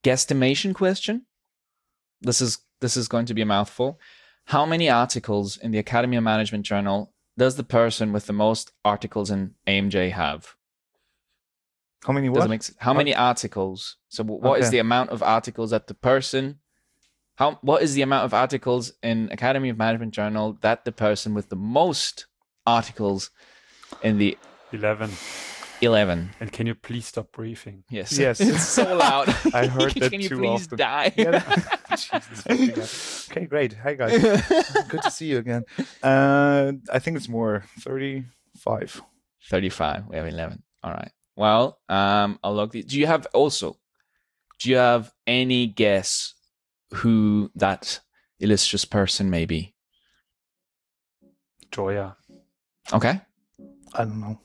guesstimation question. This is going to be a mouthful. How many articles in the Academy of Management Journal does the person with the most articles in AMJ have? How many what? How many articles? So what is the amount of articles that the person... What is the amount of articles in Academy of Management Journal that the person with the most articles in the... 11. 11. And can you please stop breathing? Yes. It's so loud. I heard that Can you too please often. die? Jesus. Okay, great. Hi, guys. Good to see you again. I think it's more. 35. 35. We have 11. All right. Well, I'll log these. Do you have any guess who that illustrious person may be? Joya. Okay. I don't know.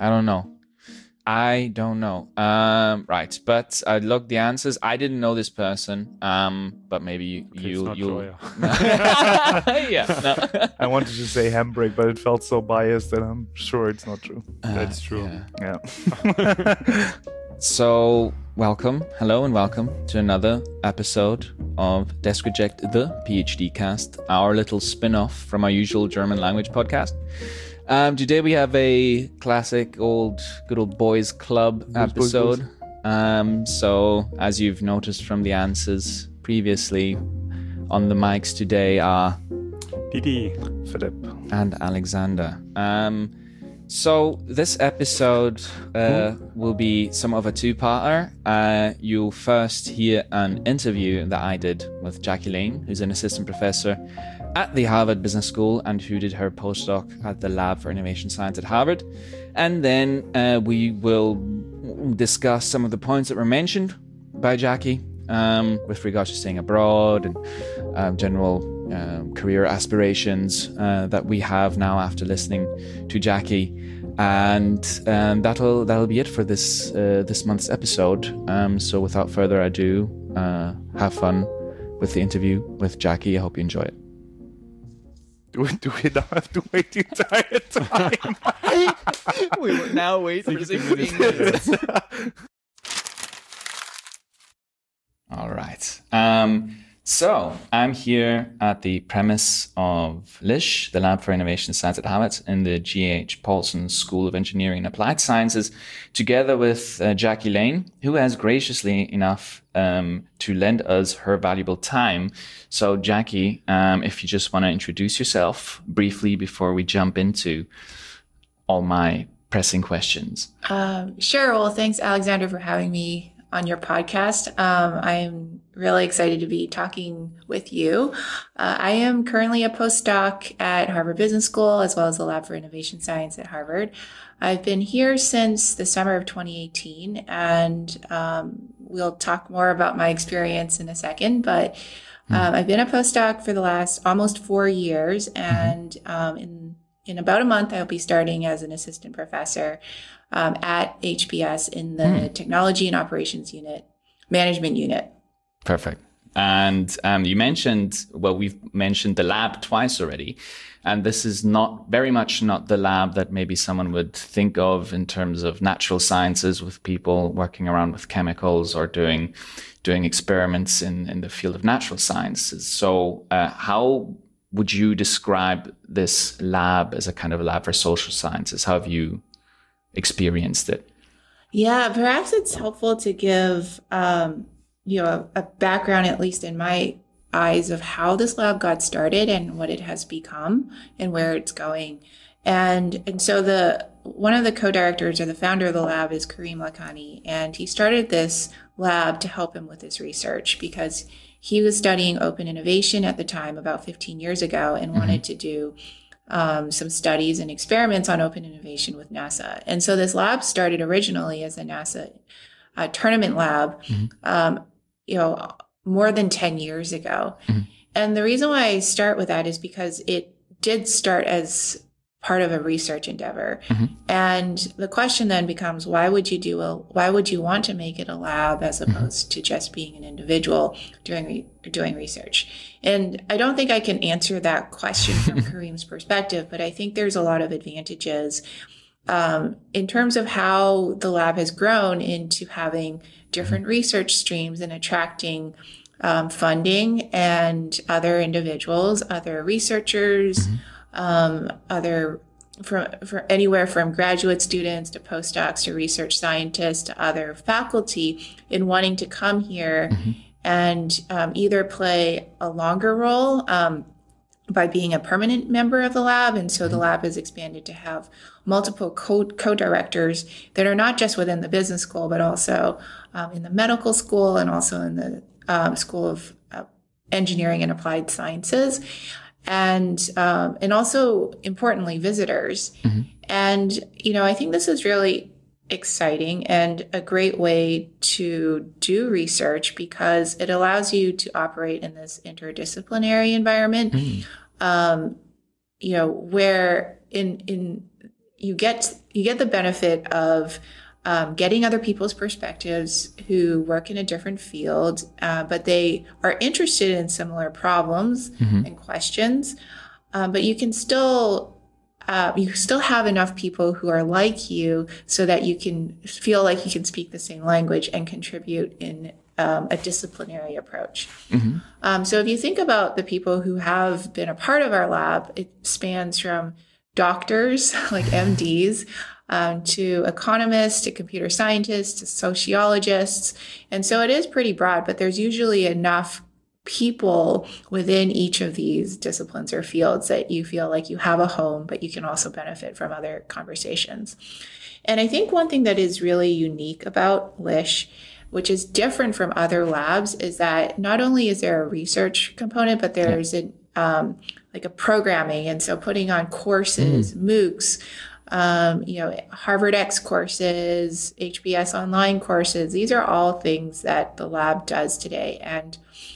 I don't know. Right, but I looked the answers. I didn't know this person. But maybe you'll. Joya. Yeah. No. I wanted to say Handbrake, but it felt so biased that I'm sure it's not true. That's true. Yeah. Yeah. So, hello and welcome to another episode of Desk Reject, the PhD cast, our little spin-off from our usual German language podcast. Today we have a classic good old boys club episode. So, as you've noticed from the answers previously, on the mics today are Didi, Philip, and Alexander. So this episode will be some of a two-parter. You'll first hear an interview that I did with Jackie Lane, who's an assistant professor at the Harvard Business School and who did her postdoc at the Lab for Innovation Science at Harvard. And then we will discuss some of the points that were mentioned by Jackie with regards to staying abroad and general career aspirations that we have now after listening to Jackie. And that'll be it for this month's episode. So without further ado, have fun with the interview with Jackie. I hope you enjoy it. Do we not have to wait the entire time? We will now wait for 16 minutes. All right. So I'm here at the premise of LISH, the Lab for Innovation Science at Harvard, in the G.H. Paulson School of Engineering and Applied Sciences, together with Jackie Lane, who has graciously enough to lend us her valuable time. So Jackie, if you just want to introduce yourself briefly before we jump into all my pressing questions. Sure. Well, thanks, Alexander, for having me on your podcast. I'm really excited to be talking with you. I am currently a postdoc at Harvard Business School, as well as the Lab for Innovation Science at Harvard. I've been here since the summer of 2018, and we'll talk more about my experience in a second, but I've been a postdoc for the last almost 4 years, and in about a month, I'll be starting as an assistant professor at HBS in the Technology and Operations Management Unit. Perfect. And we've mentioned the lab twice already. And this is very much not the lab that maybe someone would think of in terms of natural sciences, with people working around with chemicals or doing experiments in the field of natural sciences. So how would you describe this lab as a kind of a lab for social sciences? How have you experienced it? Yeah, perhaps it's helpful to give a background, at least in my eyes, of how this lab got started and what it has become and where it's going. And so one of the co-directors or the founder of the lab is Karim Lakhani, and he started this lab to help him with his research because he was studying open innovation at the time, about 15 years ago, and wanted to do some studies and experiments on open innovation with NASA. And so this lab started originally as a NASA tournament lab, more than 10 years ago. And the reason why I start with that is because it did start as part of a research endeavor. And the question then becomes, why would you want to make it a lab as opposed to just being an individual doing research? And I don't think I can answer that question from Karim's perspective, but I think there's a lot of advantages In terms of how the lab has grown into having different research streams and attracting funding and other individuals, other researchers, from anywhere from graduate students to postdocs to research scientists to other faculty in wanting to come here and either play a longer role by being a permanent member of the lab. And so the lab has expanded to have multiple co-directors that are not just within the business school, but also in the medical school and also in the School of Engineering and Applied Sciences. And also importantly, visitors. And, I think this is really exciting and a great way to do research because it allows you to operate in this interdisciplinary environment, where you get the benefit of getting other people's perspectives who work in a different field, but they are interested in similar problems and questions. But you can still have enough people who are like you so that you can feel like you can speak the same language and contribute in a disciplinary approach. So if you think about the people who have been a part of our lab, it spans from doctors like MDs, to economists, to computer scientists, to sociologists. And so it is pretty broad, but there's usually enough people within each of these disciplines or fields that you feel like you have a home, but you can also benefit from other conversations. And I think one thing that is really unique about LISH, which is different from other labs, is that not only is there a research component, but there's like a programming. And so putting on courses, MOOCs, Harvard X courses, HBS online courses. These are all things that the lab does today. And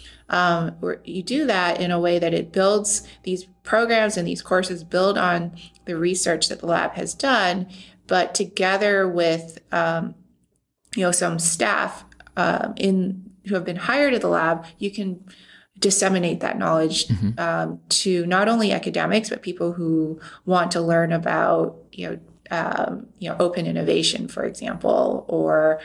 you do that in a way that it builds these programs and these courses build on the research that the lab has done, but together with, some staff who have been hired at the lab, you can disseminate that knowledge to not only academics, but people who want to learn about, open innovation, for example, or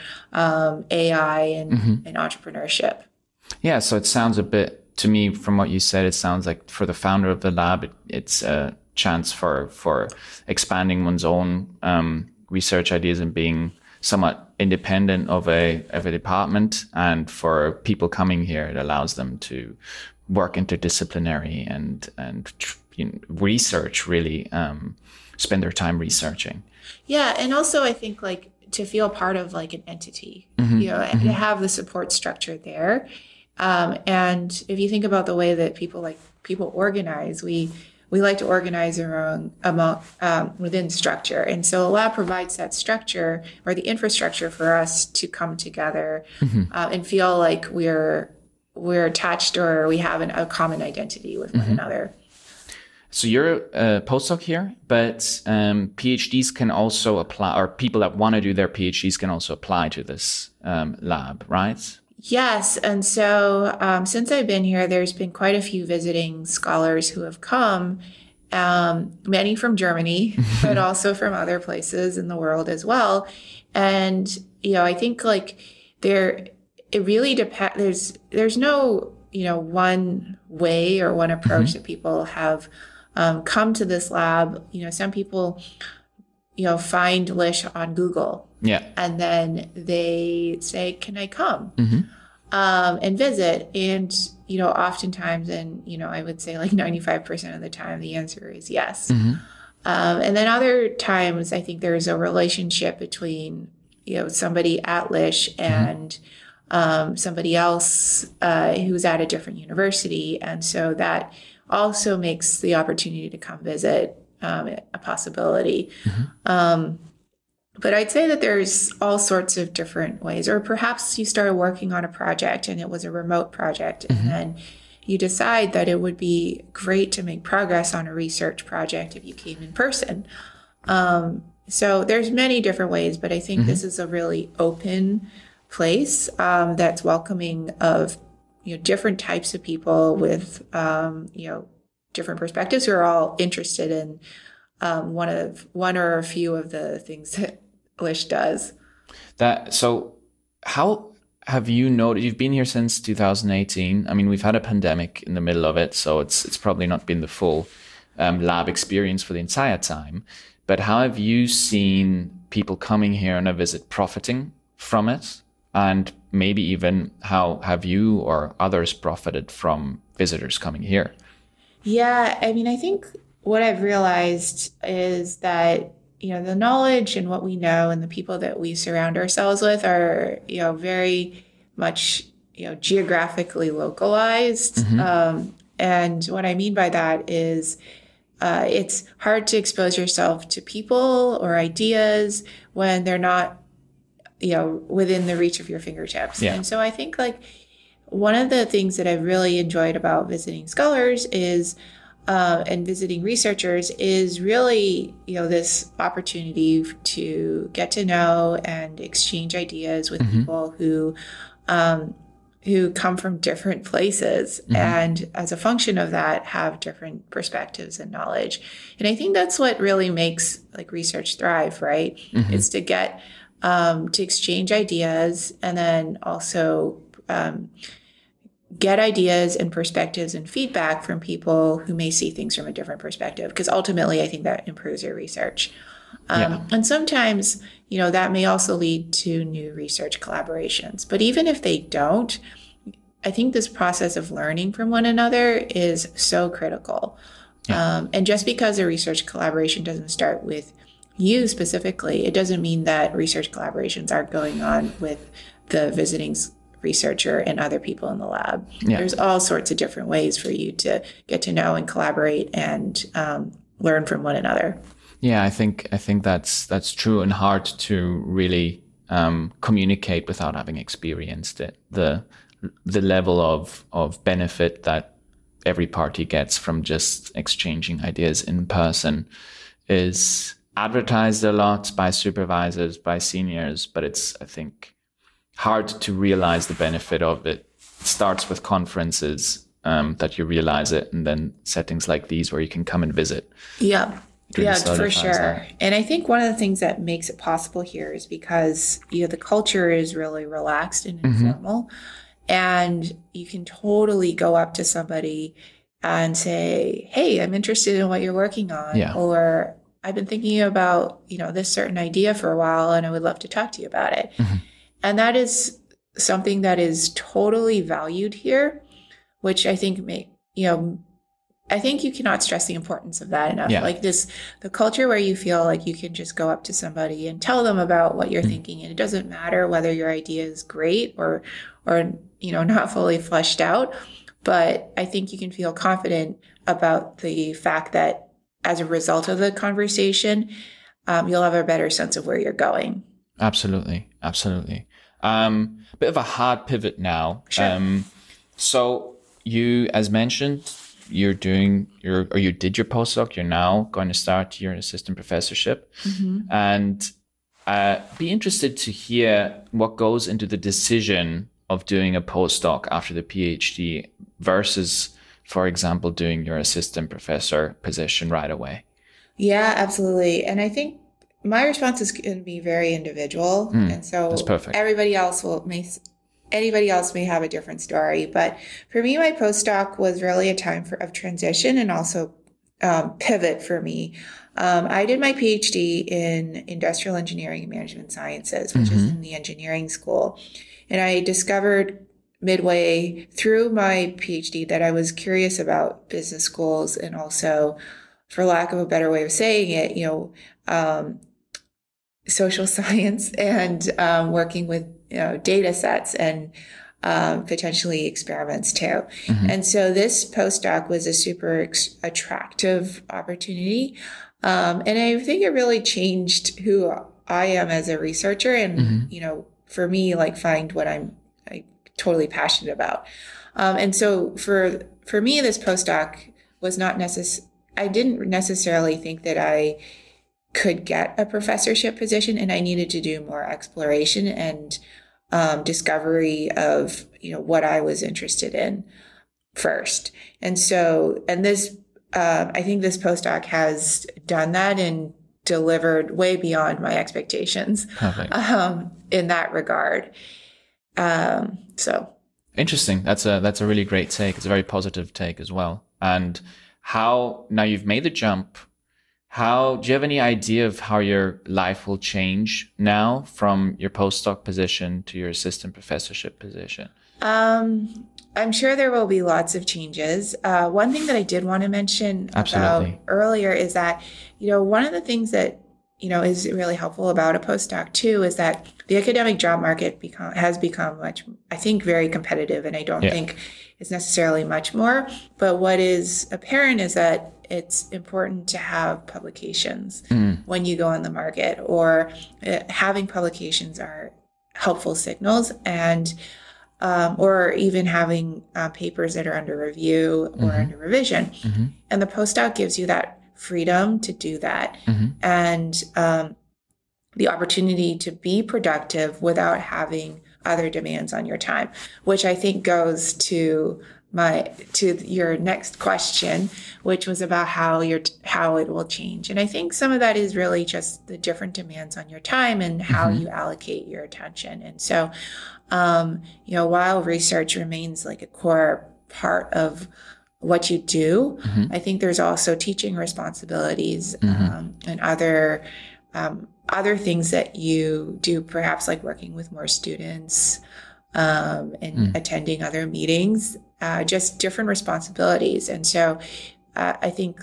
AI and entrepreneurship. Yeah, so it sounds a bit, to me, from what you said, it sounds like for the founder of the lab, it's a chance for expanding one's own research ideas and being somewhat independent of a department. And for people coming here, it allows them to work interdisciplinary and research, really spend their time researching. Yeah, and also I think like to feel part of like an entity, and to have the support structure there. And if you think about the way that people organize, we like to organize within structure. And so a lab provides that structure or the infrastructure for us to come together and feel like we're attached or we have a common identity with one another. So you're a postdoc here, but PhDs can also apply, or people that want to do their PhDs can also apply to this lab, right? Yes. And so since I've been here, there's been quite a few visiting scholars who have come, many from Germany, but also from other places in the world as well. And, I think like it really depends. There's no, one way or one approach that people have come to this lab. Some people, find LISH on Google. Yeah. And then they say, can I come and visit? And, oftentimes, and, I would say like 95% of the time, the answer is yes. And then other times, I think there's a relationship between, somebody at LISH and somebody else who's at a different university. And so that also makes the opportunity to come visit a possibility. But I'd say that there's all sorts of different ways, or perhaps you started working on a project and it was a remote project, and then you decide that it would be great to make progress on a research project if you came in person. So there's many different ways, but I think this is a really open place that's welcoming of different types of people with different perspectives who are all interested in one or a few of the things that Lish does. So how have you noticed, you've been here since 2018. I mean, we've had a pandemic in the middle of it, so it's probably not been the full lab experience for the entire time. But how have you seen people coming here on a visit profiting from it? And maybe even how have you or others profited from visitors coming here? Yeah, I mean, I think what I've realized is that, the knowledge and what we know and the people that we surround ourselves with are, very much, geographically localized. Mm-hmm. And what I mean by that is it's hard to expose yourself to people or ideas when they're not, within the reach of your fingertips. Yeah. And so I think one of the things that I've really enjoyed about visiting scholars is and visiting researchers is really, this opportunity to get to know and exchange ideas with Mm-hmm. people who come from different places, Mm-hmm. and as a function of that have different perspectives and knowledge. And I think that's what really makes research thrive, right? Mm-hmm. It's to get to exchange ideas and then also get ideas and perspectives and feedback from people who may see things from a different perspective, because ultimately I think that improves your research. And sometimes, that may also lead to new research collaborations. But even if they don't, I think this process of learning from one another is so critical. Yeah. And just because a research collaboration doesn't start with you specifically, it doesn't mean that research collaborations aren't going on with the visiting researcher and other people in the lab. Yeah. There's all sorts of different ways for you to get to know and collaborate and learn from one another. Yeah, I think that's true and hard to really communicate without having experienced it. The level of benefit that every party gets from just exchanging ideas in person is advertised a lot by supervisors, by seniors, but it's, I think, hard to realize the benefit of it. It starts with conferences that you realize it, and then settings like these where you can come and visit. Yeah. Yeah, for solidifies sure. that. And I think one of the things that makes it possible here is because, the culture is really relaxed and informal. And you can totally go up to somebody and say, hey, I'm interested in what you're working on. Yeah. Or I've been thinking about, this certain idea for a while and I would love to talk to you about it. Mm-hmm. And that is something that is totally valued here, which I think I think you cannot stress the importance of that enough. Yeah. The culture where you feel like you can just go up to somebody and tell them about what you're thinking. And it doesn't matter whether your idea is great or, not fully fleshed out. But I think you can feel confident about the fact that as a result of the conversation, you'll have a better sense of where you're going. Absolutely. Bit of a hard pivot now. Sure. So you, as mentioned, you did your postdoc. You're now going to start your assistant professorship, and be interested to hear what goes into the decision of doing a postdoc after the PhD versus, for example, doing your assistant professor position right away. Yeah, absolutely. And I think my response is going to be very individual. And so that's perfect. Anybody else may have a different story. But for me, my postdoc was really a time of transition and also pivot for me. I did my PhD in industrial engineering and management sciences, which is in the engineering school. And I discovered midway through my PhD that I was curious about business schools and also, for lack of a better way of saying it, social science and working with data sets and potentially experiments too. And so this postdoc was a super attractive opportunity. And I think it really changed who I am as a researcher and, for me, find what I'm totally passionate about. And so for me, this postdoc was not I didn't necessarily think that I could get a professorship position, and I needed to do more exploration and discovery of what I was interested in first. And this I think this postdoc has done that and delivered way beyond my expectations in that regard. So interesting. That's a really great take. It's a very positive take as well. And how now you've made the jump. How do you have any idea of how your life will change now from your postdoc position to your assistant professorship position? I'm sure there will be lots of changes. One thing that I did want to mention about earlier is that, one of the things that, is really helpful about a postdoc too, is that the academic job market has become much, I think, very competitive. And I don't think it's necessarily much more. But what is apparent is that it's important to have publications when you go on the market, or having publications are helpful signals, and or even having papers that are under review or under revision. And the postdoc gives you that freedom to do that, and the opportunity to be productive without having other demands on your time, which I think goes to your next question, which was about how it will change. And I think some of that is really just the different demands on your time and how you allocate your attention. And so, while research remains like a core part of what you do, I think there's also teaching responsibilities and other things that you do, perhaps like working with more students and attending other meetings, just different responsibilities. And so I think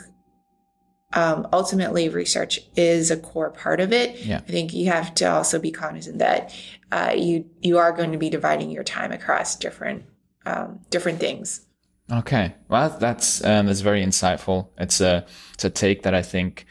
ultimately research is a core part of it. I think you have to also be cognizant that you are going to be dividing your time across different things. Okay, well, that's very insightful. It's a take that I think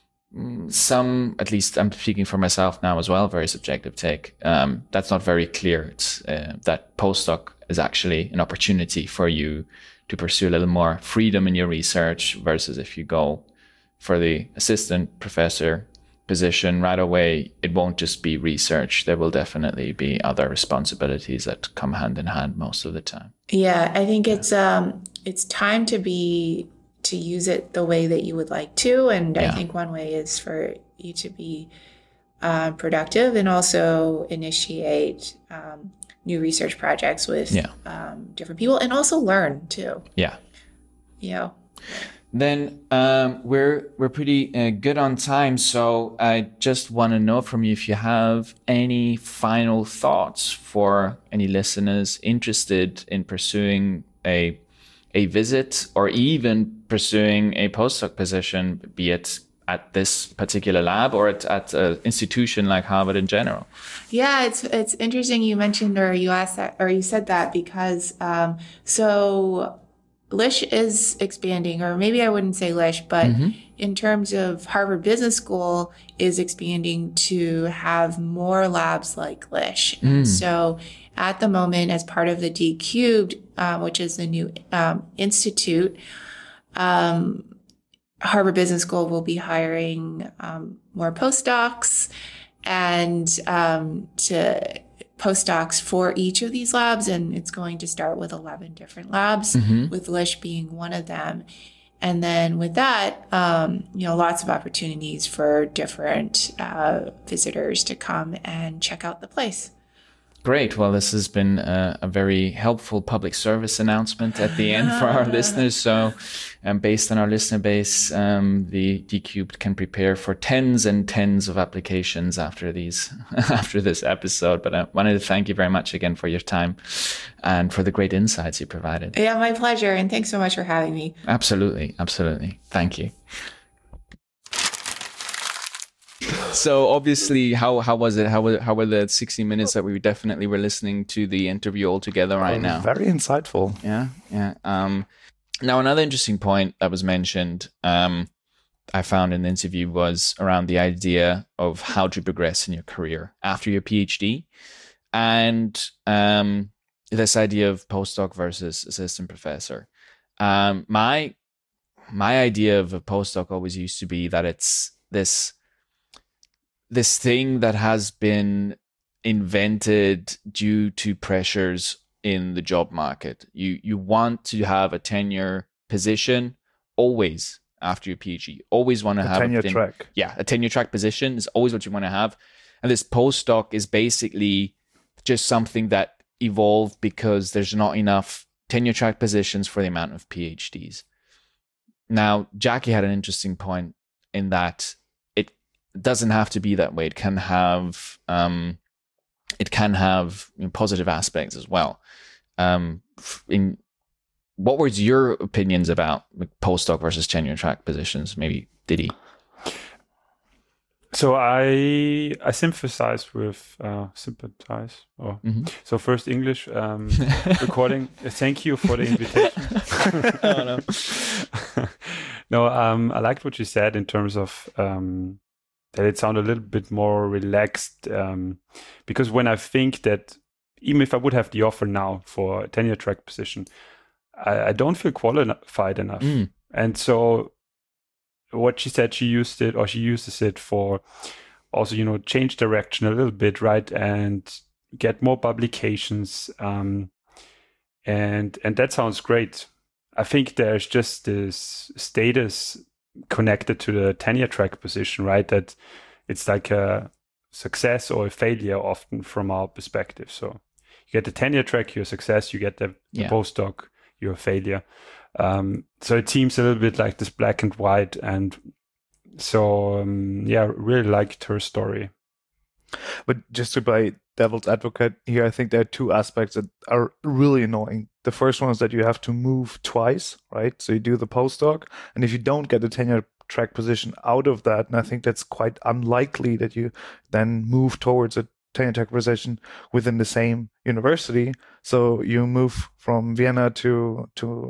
some, at least I'm speaking for myself now as well, very subjective take. That's not very clear. It's that postdoc is actually an opportunity for you to pursue a little more freedom in your research, versus if you go for the assistant professor position right away, it won't just be research. There will definitely be other responsibilities that come hand in hand most of the time. Yeah, I think it's time to use it the way that you would like to. And I think one way is for you to be productive and also initiate new research projects with different people, and also learn too. Then we're pretty good on time. So I just want to know from you if you have any final thoughts for any listeners interested in pursuing a visit or even pursuing a postdoc position, be it at this particular lab or at an institution like Harvard in general. Yeah, it's interesting you mentioned, or you asked that, or you said that, because so LISH is expanding, or maybe I wouldn't say LISH, but in terms of Harvard Business School is expanding to have more labs like LISH. And so at the moment, as part of the D Cubed, which is the new institute, Harvard Business School will be hiring more postdocs and to postdocs for each of these labs. And it's going to start with 11 different labs, with LISH being one of them. And then with that, lots of opportunities for different visitors to come and check out the place. Great. Well, this has been a very helpful public service announcement at the end for our listeners. So based on our listener base, the D-Cubed can prepare for tens and tens of applications after this episode. But I wanted to thank you very much again for your time and for the great insights you provided. Yeah, my pleasure. And thanks so much for having me. Absolutely. Absolutely. Thank you. So obviously, how was it? How were the 60 minutes that we definitely were listening to the interview all together right now? Very insightful. Yeah. Now, another interesting point that was mentioned, I found in the interview, was around the idea of how to progress in your career after your PhD, and this idea of postdoc versus assistant professor. My idea of a postdoc always used to be that it's this thing that has been invented due to pressures in the job market. You want to have a tenure position, always after your PhD. You always want to have tenure track. Yeah, a tenure track position is always what you want to have. And this postdoc is basically just something that evolved because there's not enough tenure track positions for the amount of PhDs. Now, Jackie had an interesting point in that it doesn't have to be that way. It can have positive aspects as well. What were your opinions about postdoc versus tenure track positions? Maybe Didi. So I sympathize with sympathize. Oh. Mm-hmm. So first English recording. Thank you for the invitation. Oh, no. No, I liked what you said in terms of that it sounded a little bit more relaxed. Because when I think that even if I would have the offer now for a tenure track position, I don't feel qualified enough. And so what she said, she uses it for also, change direction a little bit, right? And get more publications. And that sounds great. I think there's just this status connected to the tenure track position, right? That it's like a success or a failure often from our perspective. So you get the tenure track, you're a success. You get the postdoc, you're a failure. So it seems a little bit like this black and white. And so, really liked her story. But just to play devil's advocate here, I think there are two aspects that are really annoying. The first one is that you have to move twice, right? So you do the postdoc, and if you don't get a tenure track position out of that, and I think that's quite unlikely that you then move towards a tenure track position within the same university. So you move from Vienna to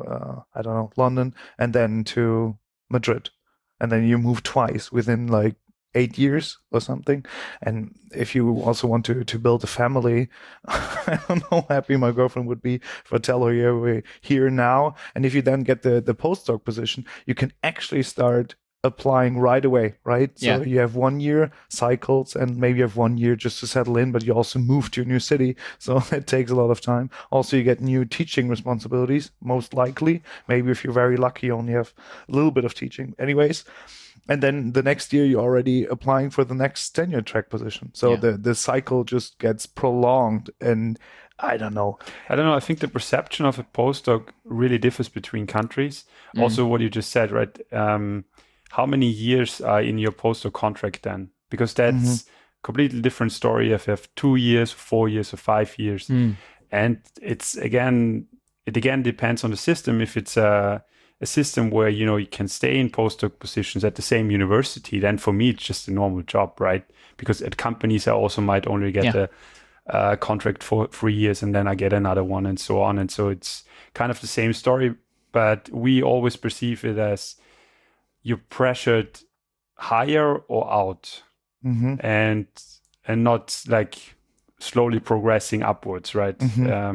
London, and then to Madrid, and then you move twice within like 8 years or something. And if you also want to build a family, I don't know how happy my girlfriend would be if I tell her, yeah, we're here now. And if you then get the postdoc position, you can actually start applying right away, right? So you have 1 year cycles, and maybe you have 1 year just to settle in, but you also move to a new city. So it takes a lot of time. Also, you get new teaching responsibilities, most likely. Maybe if you're very lucky, you only have a little bit of teaching. Anyways, and then the next year, you're already applying for the next tenure track position. So the cycle just gets prolonged. And I don't know. I think the perception of a postdoc really differs between countries. Also, what you just said, right? How many years are in your postdoc contract then? Because that's completely different story if you have 2 years, 4 years, or 5 years. And it again depends on the system. If it's a system where, you can stay in postdoc positions at the same university, then for me, it's just a normal job, right? Because at companies, I also might only get a contract for 3 years, and then I get another one, and so on. And so it's kind of the same story, but we always perceive it as you're pressured higher or out, and not like slowly progressing upwards, right?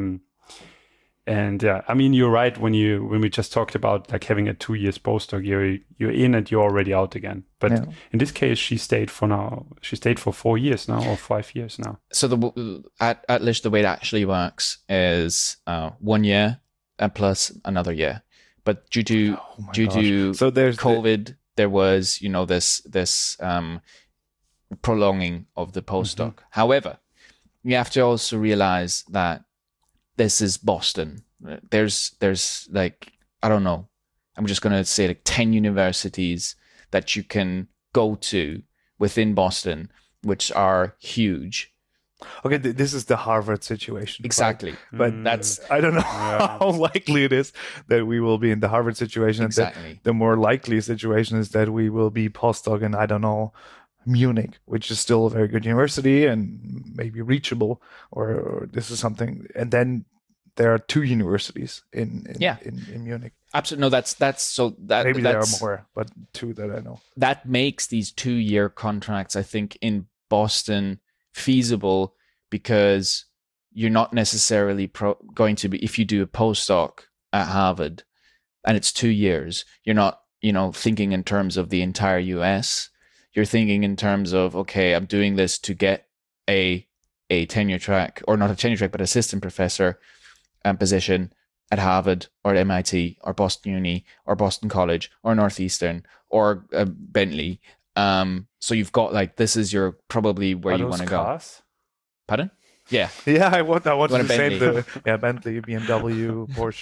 And I mean, you're right when we just talked about like having a 2 years postdoc, you're in and you're already out again. But in this case, she stayed for 4 years now, or 5 years now. So at least the way it actually works is 1 year and plus another year. But due to so there's COVID, there was this prolonging of the postdoc. However, you have to also realize that this is Boston. There's like, I don't know, I'm just gonna say like 10 universities that you can go to within Boston, which are huge. Okay, this is the Harvard situation. Exactly. But that's, I don't know how likely it is that we will be in the Harvard situation. Exactly. The more likely situation is that we will be postdoc in, I don't know, Munich, which is still a very good university and maybe reachable, or this is something. And then there are 2 universities in Munich. Absolutely. No, that's so that maybe there are more, but 2 that I know. That makes these 2-year contracts, I think, in Boston feasible, because you're not necessarily going to be, if you do a postdoc at Harvard and it's 2 years, you're not, thinking in terms of the entire US. You're thinking in terms of, okay, I'm doing this to get a tenure track, or not a tenure track, but assistant professor position at Harvard or at MIT or Boston Uni or Boston College or Northeastern or Bentley. So you've got like, this is your probably where you want to go. Pardon? Yeah. Yeah, I want to say Bentley. Bentley, BMW, Porsche.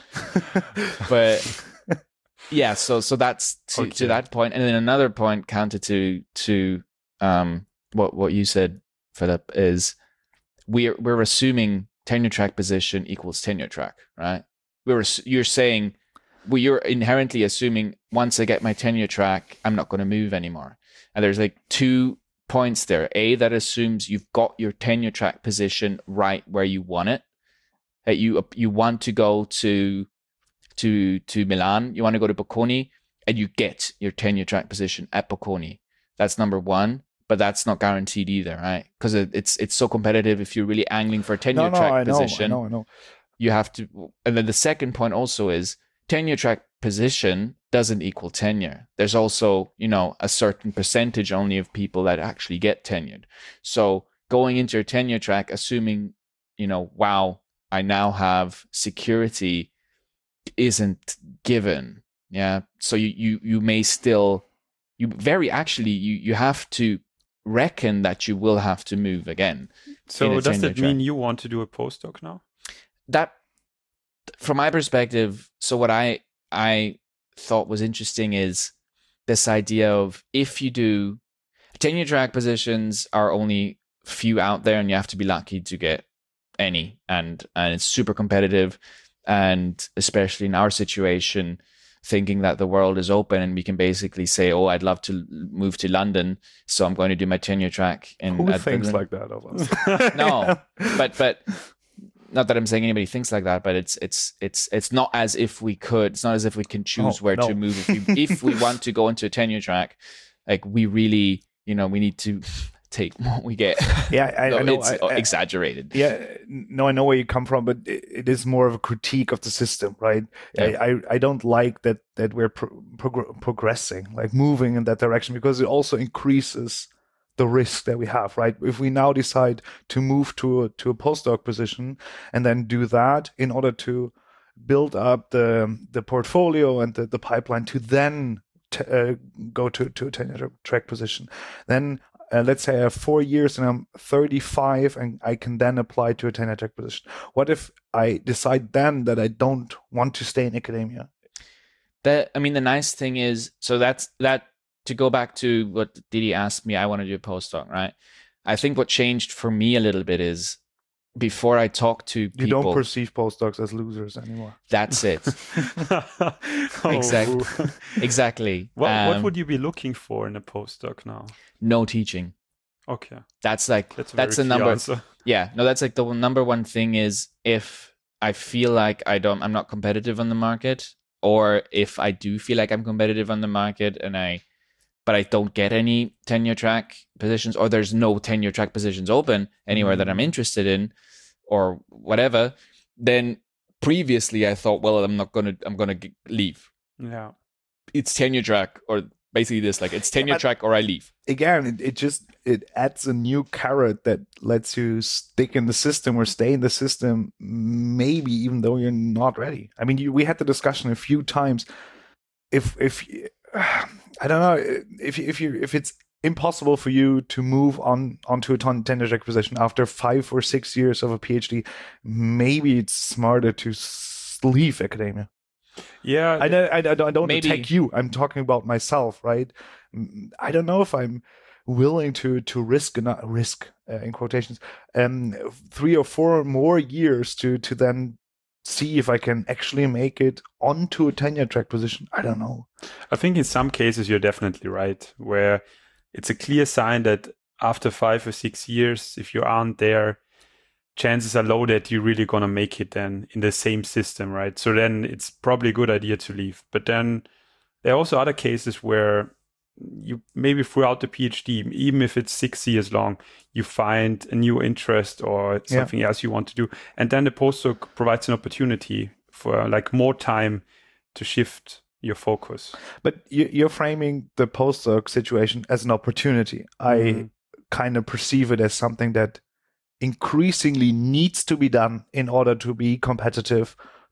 But yeah, so that's to that point. And then another point counter to what you said, Philip, is we're assuming tenure track position equals tenure track, right? You're saying, well, you're inherently assuming once I get my tenure track, I'm not going to move anymore. And there's like 2 points there. A, that assumes you've got your tenure track position right where you want it. That you want to go to Milan, you want to go to Bocconi, and you get your tenure track position at Bocconi. That's number one, but that's not guaranteed either, right? Because it's so competitive. If you're really angling for a tenure track position, I know. You have to. And then the second point also is tenure track position doesn't equal tenure. There's also, a certain percentage only of people that actually get tenured. So going into your tenure track, assuming, wow, I now have security, isn't given. Yeah. So you may still, you have to reckon that you will have to move again. So does that mean you want to do a postdoc now? That, from my perspective, so what I thought was interesting is this idea of, if you do tenure track positions, are only few out there, and you have to be lucky to get any, and it's super competitive. And especially in our situation, thinking that the world is open and we can basically say, oh, I'd love to move to London, so I'm going to do my tenure track. Who thinks like that of us? No, but not that I'm saying anybody thinks like that, but it's not as if we could. It's not as if we can choose to move. If we want to go into a tenure track, like we really, we need to take what we get. Yeah, I know. It's exaggerated. Yeah, no, I know where you come from, but it is more of a critique of the system, right? Yeah. I don't like that we're progressing, like moving in that direction, because it also increases the risk that we have, right? If we now decide to move to a postdoc position and then do that in order to build up the portfolio and the pipeline to then go to a tenure track position, then let's say I have 4 years and I'm 35 and I can then apply to a tenure track position. What if I decide then that I don't want to stay in academia? The nice thing is, so that to go back to what Didi asked me, I want to do a postdoc, right? I think what changed for me a little bit is, before I talk to people, you don't perceive postdocs as losers anymore. That's it. Exactly. What would you be looking for in a postdoc now? No teaching. Okay. That's the number. Answer. Yeah. No, that's like the number one thing is, if I feel like I'm not competitive on the market, or if I do feel like I'm competitive on the market but I don't get any tenure track positions, or there's no tenure track positions open anywhere that I'm interested in, or whatever, then previously I thought, well, I'm going to leave. Yeah. It's tenure track, or basically this, like, it's tenure track or I leave. Again, it adds a new carrot that lets you stick in the system or stay in the system, maybe even though you're not ready. I mean, we had the discussion a few times. If I don't know, if it's impossible for you to move onto a tenure track position after 5 or 6 years of a PhD, maybe it's smarter to leave academia. Yeah, I don't attack you. I'm talking about myself, right? I don't know if I'm willing to risk in quotations 3 or 4 more years to then see if I can actually make it onto a tenure track position. I don't know. I think in some cases you're definitely right, where it's a clear sign that after 5 or 6 years, if you aren't there, chances are low that you're really going to make it then in the same system, right? So then it's probably a good idea to leave. But then there are also other cases where you maybe throughout the PhD, even if it's 6 years long, you find a new interest or something else you want to do. And then the postdoc provides an opportunity for like more time to shift your focus. But you're framing the postdoc situation as an opportunity. I kind of perceive it as something that increasingly needs to be done in order to be competitive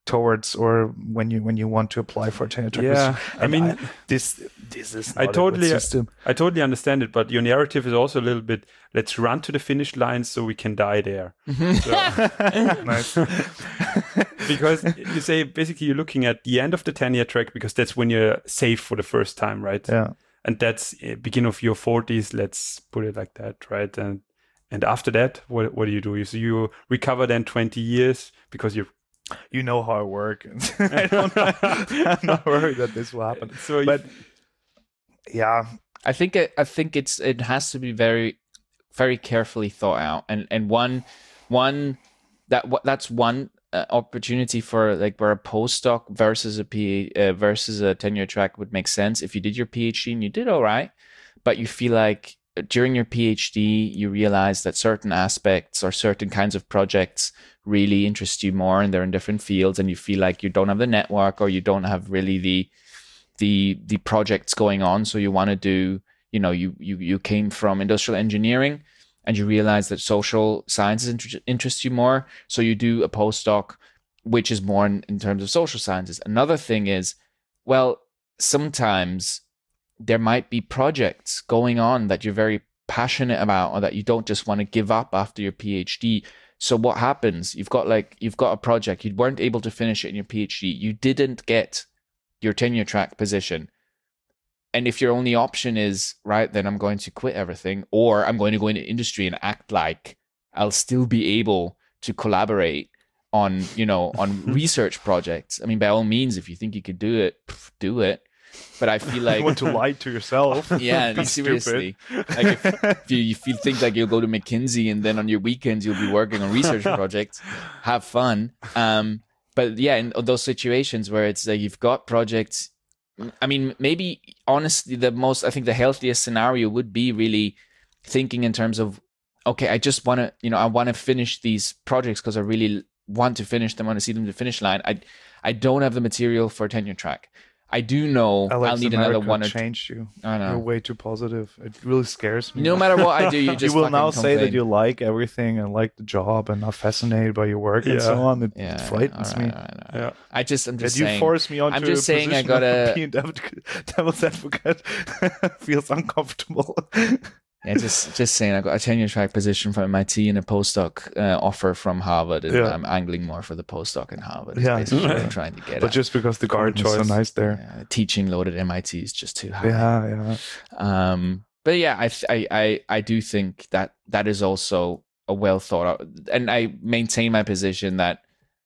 towards, or when you want to apply for a tenure track Yeah, position. I mean, this is I not a good totally system. I totally understand it, but your narrative is also a little bit, let's run to the finish line so we can die there. Nice. Because you say basically you're looking at the end of the tenure track because that's when you're safe for the first time, right? Yeah. And that's beginning of your 40s, let's put it like that, right? And after that, what do you do? So you recover then 20 years because You know how I work. I'm not worried that this will happen. So But yeah, I think it has to be very, very carefully thought out, and that's one opportunity for like where a postdoc versus a tenure track would make sense. If you did your PhD and you did all right, but you feel like during your PhD you realize that certain aspects or certain kinds of projects really interest you more, and they're in different fields, and you feel like you don't have the network or you don't have really the projects going on, so you want to do, you came from industrial engineering and you realize that social sciences interest you more, so you do a postdoc which is more in terms of social sciences. Another thing is, well, sometimes there might be projects going on that you're very passionate about, or that you don't just want to give up after your PhD. So what happens? You've got a project, you weren't able to finish it in your PhD, you didn't get your tenure track position. And if your only option is, right, then I'm going to quit everything, or I'm going to go into industry and act like I'll still be able to collaborate on, on research projects. I mean, by all means, if you think you could do it, do it. But I feel like you want to lie to yourself. Yeah, Be seriously. stupid. Like if you think like you'll go to McKinsey and then on your weekends you'll be working on research projects, have fun. But yeah, in those situations where it's like you've got projects, I mean, maybe honestly, I think the healthiest scenario would be really thinking in terms of, okay, I just want to, I want to finish these projects because I really want to finish them, I want to see them to the finish line. I don't have the material for a tenure track. I do know Alex, I'll need another America one or changed you. I know. You're way too positive. It really scares me. No matter what I do, you just you will now fucking say that complain. you like everything and like the job and are fascinated by your work and so on. It frightens me. All right. Yeah. I'm just That saying. you force me onto I'm just a saying I position gotta- of being devil's advocate feels uncomfortable. Yeah, just saying, I got a tenure track position from MIT and a postdoc offer from Harvard, and Yeah. I'm angling more for the postdoc in Harvard. Is Yeah. basically what I'm trying to get But at. just because the garden is so choice. nice there. Yeah, teaching load at MIT is just too high. Yeah. But yeah, I do think that is also a well thought out, and I maintain my position that,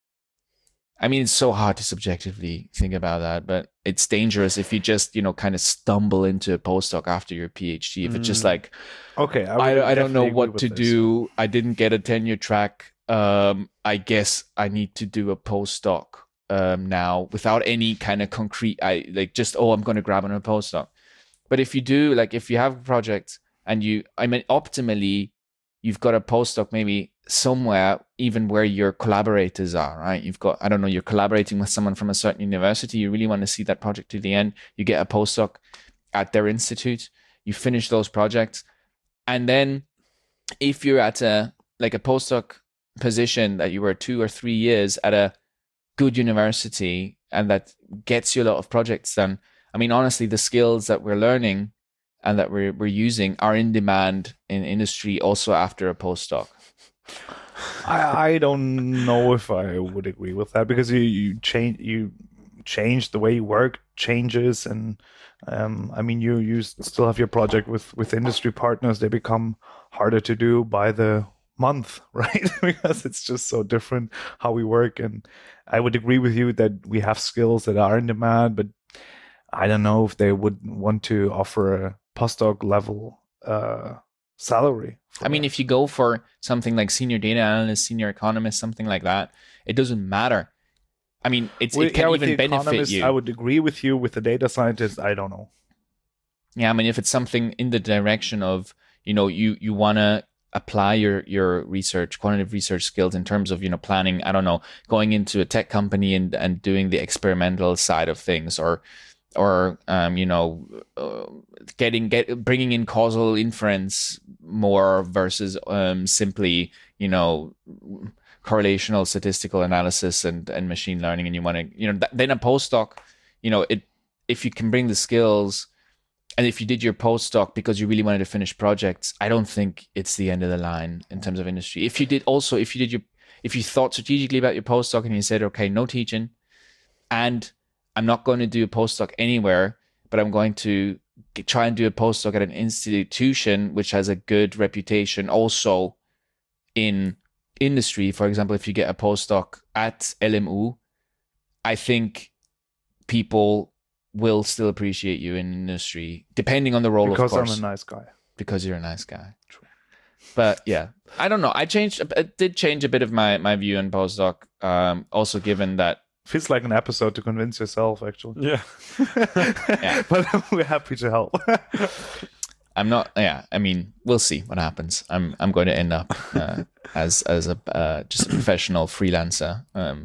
I mean, it's so hard to subjectively think about that, but it's dangerous if you just, kind of stumble into a postdoc after your PhD. If it's just like, Okay. I don't know definitely agree what with to this. do. I didn't get a tenure track. I guess I need to do a postdoc now without any kind of concrete, I'm going to grab on a postdoc. But if you do, like if you have a project and optimally, you've got a postdoc maybe somewhere, even where your collaborators are, right? You're collaborating with someone from a certain university. You really want to see that project to the end. You get a postdoc at their institute. You finish those projects. And then if you're at a postdoc position that you were 2 or 3 years at a good university and that gets you a lot of projects done, I mean, honestly, the skills that we're learning and that we're using are in demand in industry also after a postdoc. I don't know if I would agree with that, because you change the way you work changes, and I mean you still have your project with industry partners. They become harder to do by the month, right? Because it's just so different how we work. And I would agree with you that we have skills that are in demand, but I don't know if they would want to offer a postdoc level salary. I mean, if you go for something like senior data analyst, senior economist, something like that, it doesn't matter. I mean, it can with even the benefit economist, you. I would agree with you. With the data scientist, I don't know. Yeah, I mean, if it's something in the direction of, you want to apply your research, quantitative research skills in terms of, planning, I don't know, going into a tech company and doing the experimental side of things, or bringing in causal inference more versus simply, correlational statistical analysis and machine learning, and you want to, then a postdoc, if you can bring the skills, and if you did your postdoc because you really wanted to finish projects, I don't think it's the end of the line in terms of industry. If you thought strategically about your postdoc and you said, okay, no teaching, and I'm not going to do a postdoc anywhere, but I'm going to try and do a postdoc at an institution which has a good reputation also in industry. For example, if you get a postdoc at LMU, I think people will still appreciate you in industry, depending on the role, because of course. I'm a nice guy. Because you're a nice guy. True. But yeah, I don't know. I did change a bit of my view on postdoc. Also, given that feels like an episode to convince yourself, actually. Yeah. Yeah. But we're happy to help. I'm not. Yeah, I mean, we'll see what happens. I'm going to end up as a just a professional freelancer,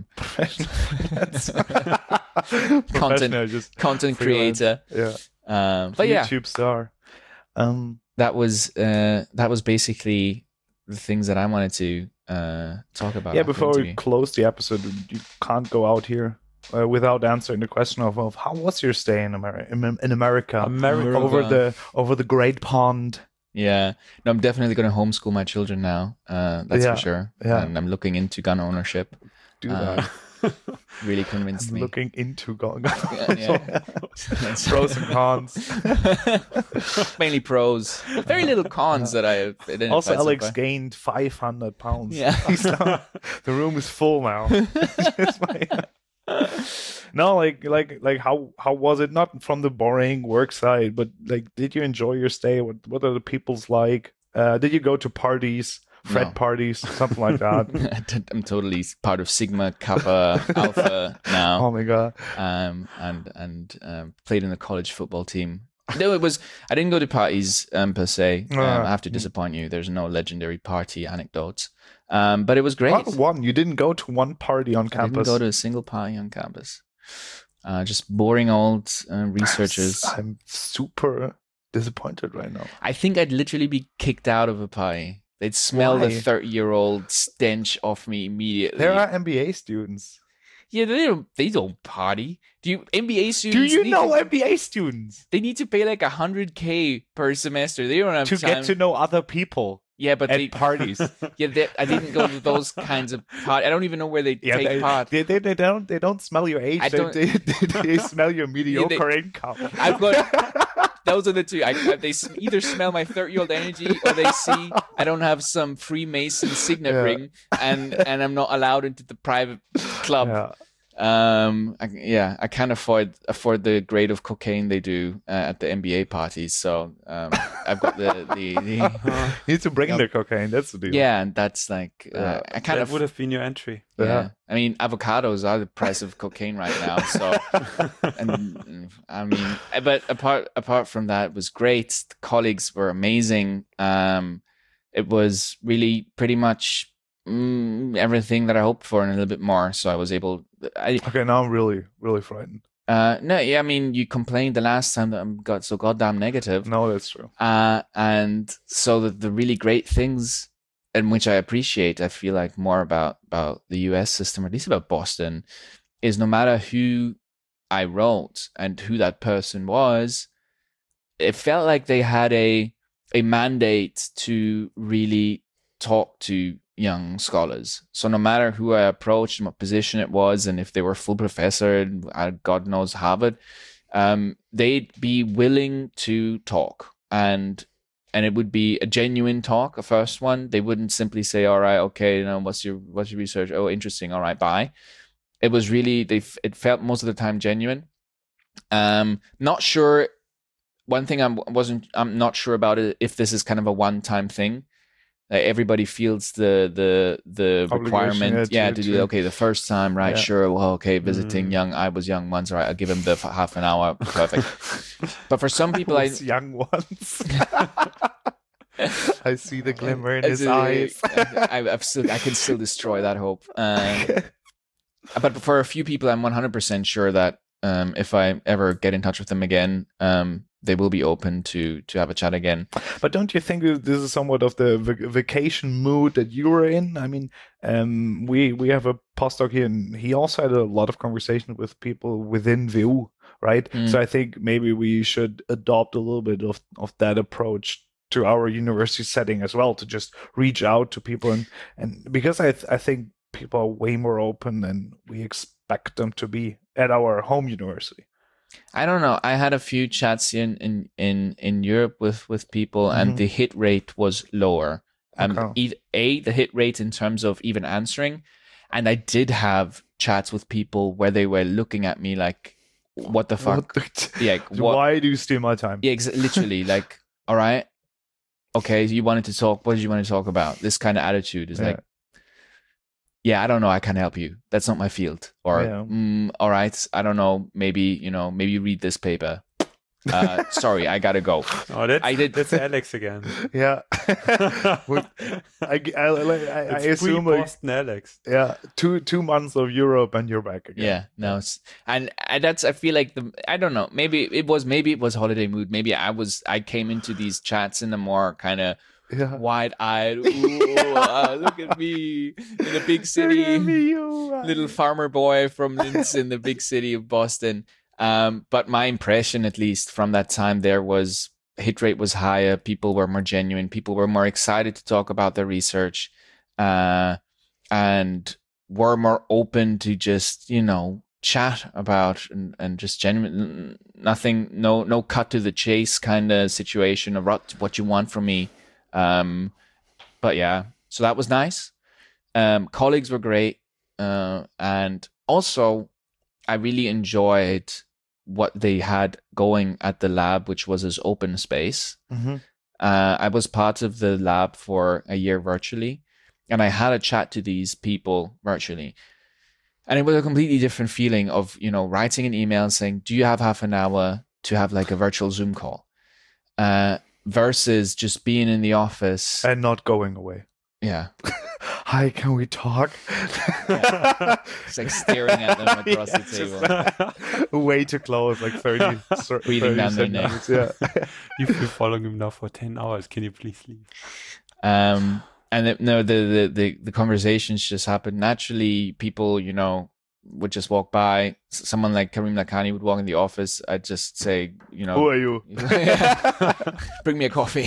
content creator. Yeah. But yeah, YouTube star. That was basically the things that I wanted to talk about. Yeah. Before we close the episode, you can't go out here without answering the question of how was your stay in America? Over the Great Pond. Yeah, no, I'm definitely going to homeschool my children now. That's for sure. Yeah. And I'm looking into gun ownership. Do that. Really convinced me. Looking into gun. Yeah. Pros and cons. Mainly pros. Very little cons that I have identified. Also, Alex so far. gained 500 pounds. Yeah. The room is full now. No, like how was it? Not from the boring work side, but like, did you enjoy your stay? What are the people's like? Did you go to parties, frat parties, something like that? I'm totally part of Sigma Kappa Alpha now. Oh my god! And played in the college football team. No, I didn't go to parties per se. I have to disappoint you. There's no legendary party anecdotes. But it was great. One, you didn't go to one party on campus. I didn't go to a single party on campus. Just boring old researchers. I'm super disappointed right now. I think I'd literally be kicked out of a party. They'd smell the 30-year-old stench off me immediately. There are MBA students. Yeah, they don't party. MBA students? Do you know MBA students? They need to pay like $100K per semester. They don't have to time get to know other people. Yeah, but at parties. Yeah, I didn't go to those kinds of parties. I don't even know where they take part. They don't smell your age. They smell your mediocre income. I've got those are the two. They either smell my 30-year-old energy, or they see I don't have some Freemason signet ring, and I'm not allowed into the private club. Yeah. I can't afford the grade of cocaine they do at the MBA parties. So I've got the you need to bring the cocaine. That's the deal. Yeah, and that's like I kind that would have been your entry. Yeah. I mean, avocados are the price of cocaine right now. So, and I mean, but apart from that, it was great. The colleagues were amazing. It was really pretty much everything that I hoped for and a little bit more. So I was able. Okay, now I'm really, really frightened. No, yeah, I mean, you complained the last time that I got so goddamn negative. No, that's true. And so the really great things, and which I appreciate, I feel like more about the US system, or at least about Boston, is no matter who I wrote and who that person was, it felt like they had a mandate to really talk to young scholars. So no matter who I approached and what position it was, and if they were full professor at God knows Harvard, they'd be willing to talk, and it would be a genuine talk, a first one. They wouldn't simply say, all right, okay, what's your research? Oh, interesting. All right, bye. It was really, it felt most of the time genuine. Not sure. One thing I'm not sure about it, if this is kind of a one-time thing. Everybody feels the requirement, to do okay the first time, right? Yeah. Sure, well, okay, visiting I was young once, right? I'll give him the half an hour, perfect. But for some people, I was young once. I see the glimmer in his eyes. I can still destroy that hope. But for a few people, I'm 100% sure that if I ever get in touch with them again, they will be open to have a chat again. But don't you think this is somewhat of the vacation mood that you were in? I mean, we have a postdoc here, and he also had a lot of conversation with people within VU, right? So I think maybe we should adopt a little bit of that approach to our university setting as well, to just reach out to people, and because I think people are way more open than we expect them to be at our home university. I don't know. I had a few chats in Europe with people, and the hit rate was lower. The hit rate in terms of even answering, and I did have chats with people where they were looking at me like, "What the fuck? Why do you steal my time?" Yeah, literally. Like, all right, okay, you wanted to talk. What did you want to talk about? This kind of attitude is like, yeah, I don't know. I can't help you. That's not my field. Or, all right, I don't know. Maybe read this paper. Sorry, I gotta go. Oh, that's Alex again. Yeah. I assume Boston Alex. Yeah, 2 months of Europe and you're back again. Yeah, no, and that's, I feel like I don't know. Maybe it was holiday mood. Maybe I came into these chats in a more kind of wide-eyed, look at me in the big city, little farmer boy from Linz in the big city of Boston. But my impression, at least from that time there, was hit rate was higher. People were more genuine. People were more excited to talk about their research, and were more open to just, chat about and just genuine, nothing, no cut to the chase kind of situation of what you want from me. But yeah, so that was nice. Colleagues were great. And also I really enjoyed what they had going at the lab, which was this open space. I was part of the lab for a year virtually, and I had a chat to these people virtually. And it was a completely different feeling of, writing an email saying, do you have half an hour to have like a virtual Zoom call? Versus just being in the office and not going away. Yeah. Hi, can we talk? Yeah. It's like staring at them across the table. Way too close, like 30 breathing down their necks. Yeah. You've been following him now for 10 hours. Can you please leave? And the conversations just happened naturally. People, would just walk by. Someone like Karim Lakhani would walk in the office. I'd just say, who are you? Bring me a coffee.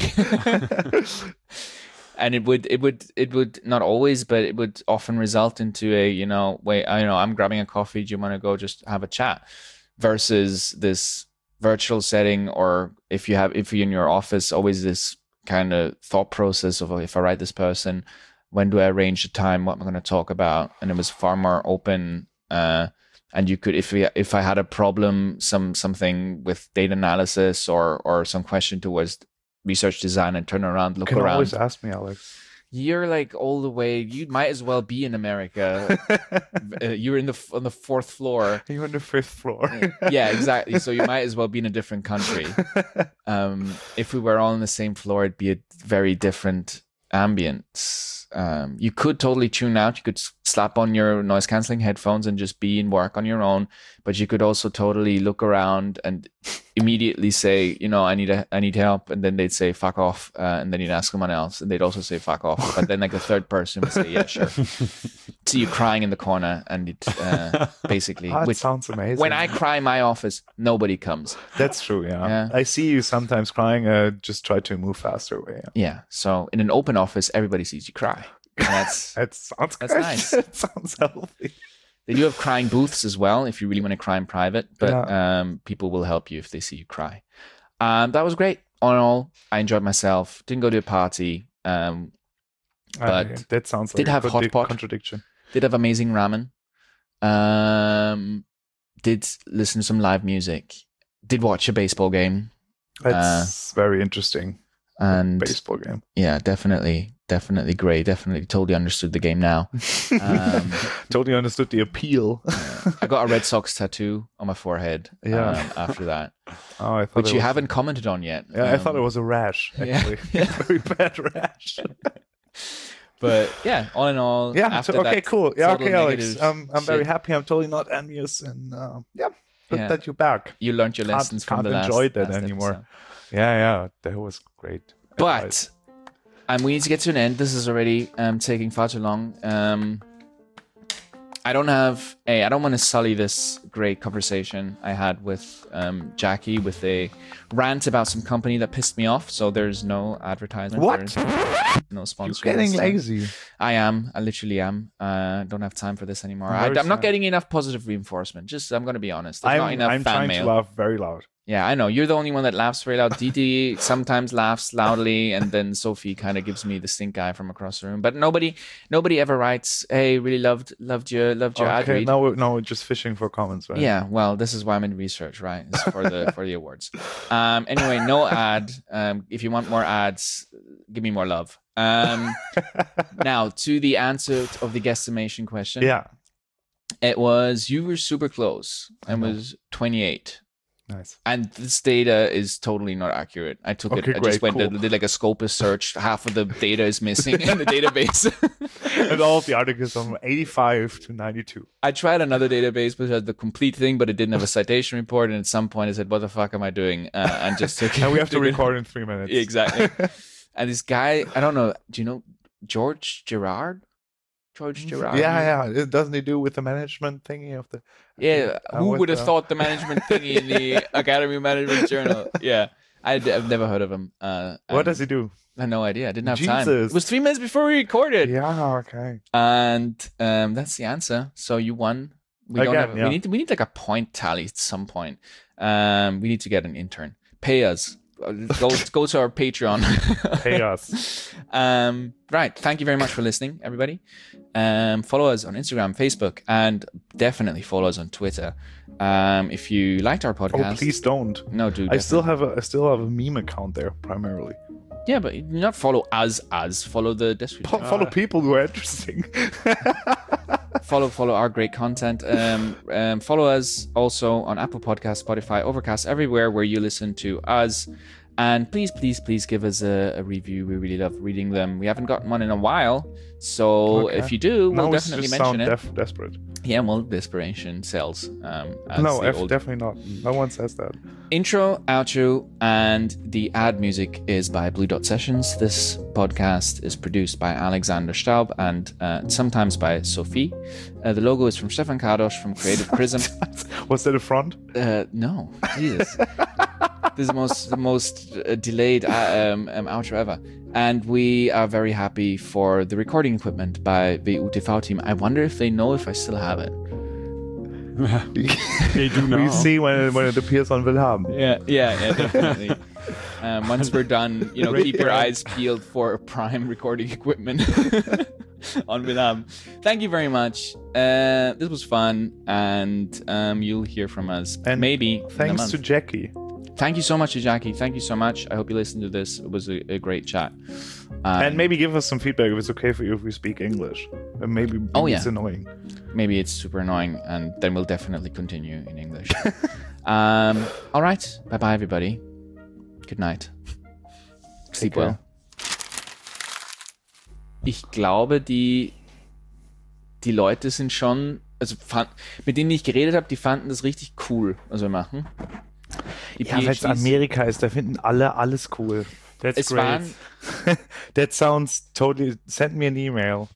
And it would not always, but it would often result into a, I'm grabbing a coffee. Do you want to go just have a chat? Versus this virtual setting, or if you're in your office, always this kind of thought process of, if I write this person, when do I arrange the time? What am I going to talk about? And it was far more open. And you could, if I had a problem, something with data analysis or some question towards research design, and turn around, look around. You can always ask me, Alex. You're like all the way. You might as well be in America. You're on the 4th floor. You're on the 5th floor. Yeah, exactly. So you might as well be in a different country. If we were all on the same floor, it'd be a very different ambience. You could totally tune out. You could slap on your noise cancelling headphones and just be in work on your own. But you could also totally look around and immediately say, I need help, and then they'd say fuck off, and then you'd ask someone else, and they'd also say fuck off. But then like the third person would say, yeah, sure. See you crying in the corner, and it basically. That sounds amazing. When I cry in my office, nobody comes. That's true. Yeah. I see you sometimes crying. Just try to move faster away. Yeah. So in an open office, everybody sees you cry. And that's that's nice. That sounds healthy. They do have crying booths as well if you really want to cry in private, but people will help you if they see you cry. That was great. All in all, I enjoyed myself. Didn't go to a party, but that sounds like did have hot pot. Contradiction. Did have amazing ramen. Did listen to some live music. Did watch a baseball game. That's very interesting. And baseball game. Yeah, definitely great. Definitely totally understood the game now. Totally understood the appeal. I got a Red Sox tattoo on my forehead after that. Oh, I thought which you haven't commented on yet. Yeah, I thought it was a rash, actually. Yeah. Very bad rash. But yeah, all in all, yeah. after okay, that, cool. Yeah, okay, Alex. I'm very happy. I'm totally not envious, and yeah. Look Yeah. that you're back. You learned your lessons from the last. enjoy that last anymore. episode. Yeah, that was great. But we need to get to an end. This is already taking far too long. I don't want to sully this great conversation I had with Jackie with a rant about some company that pissed me off. So there's no advertisement. What? There's no sponsor. You're getting lazy. I am. I literally am. Don't have time for this anymore. I'm very I'm not sad. getting enough positive reinforcement. I'm going to be honest. There's not enough I'm fan trying mail. to laugh very loud. Yeah, I know. You're the only one that laughs very loud. Didi sometimes laughs loudly, and then Sophie kind of gives me the stink eye from across the room. But nobody ever writes, "Hey, really loved your ad Okay, read." now we're just fishing for comments, right? Yeah, well, this is why I'm in research, right? It's for the awards. Anyway, no ad. If you want more ads, give me more love. Now to the answer of the guesstimation question. Yeah. It was you were super close and was 28. Nice. And this data is totally not accurate. I took Okay, it. I great, just went cool. and did like a Scopus search. Half of the data is missing in the database. And all of the articles from 85 to 92. I tried another database which had the complete thing, but it didn't have a citation report. And at some point, I said, "What the fuck am I doing?" And just took it. And we have to record in 3 minutes. Exactly. And this guy, I don't know. Do you know George Gerard? George Gerard. Yeah. It doesn't it do with the management thingy of the? Yeah, who with would have the- thought the management thingy in the Academy Management Journal? Yeah, I've never heard of him. What does he do? I had no idea. I didn't have time. Jesus. It was 3 minutes before we recorded. Yeah. Okay. And that's the answer. So you won. We don't Again, have. yeah. We need like a point tally at some point. We need to get an intern. Pay us. Go to our Patreon. Pay us. Right. Thank you very much for listening, everybody. Follow us on Instagram, Facebook, and definitely follow us on Twitter. If you liked our podcast, Oh, please don't. no, dude. I still have a meme account there primarily. Yeah, but do not follow us. Follow the description. Follow people who are interesting. follow our great content. Follow us also on Apple Podcasts, Spotify, Overcast, everywhere where you listen to us. And please give us a review. We really love reading them. We haven't gotten one in a while, so Okay. if you do, we'll Now it's definitely just mention sound it. desperate. Yeah, well, desperation sells. As No, the old definitely not. No one says that. intro, outro, and the ad music is by Blue Dot Sessions. This podcast is produced by Alexander Staub and sometimes by Sophie. The logo is from Stefan Kadosh from Creative Prism. Was that a front? No, Jesus. This is the most delayed outro ever. And we are very happy for the recording equipment by the UTV team. I wonder if they know if I still have it. They do now. We see when it appears on Willhaben. Yeah, definitely. Once we're done, keep your eyes peeled for prime recording equipment on Willhaben. Thank you very much. This was fun, and you'll hear from us And maybe in a Thanks month. to Jackie. Thank you so much to Jackie. Thank you so much. I hope you listened to this. It was a great chat. And maybe give us some feedback if it's okay for you if we speak English. And maybe yeah. it's annoying. Maybe it's super annoying, and then we'll definitely continue in English. All right. Bye-bye, everybody. Good night. Sleep care. well. Ich glaube, die Leute sind schon, mit denen ich geredet habe, die fanden das richtig cool, was wir machen. Die Ja, wenn es PhDs Amerika ist, da finden alle alles cool. That's es great. waren That sounds totally... Send me an email.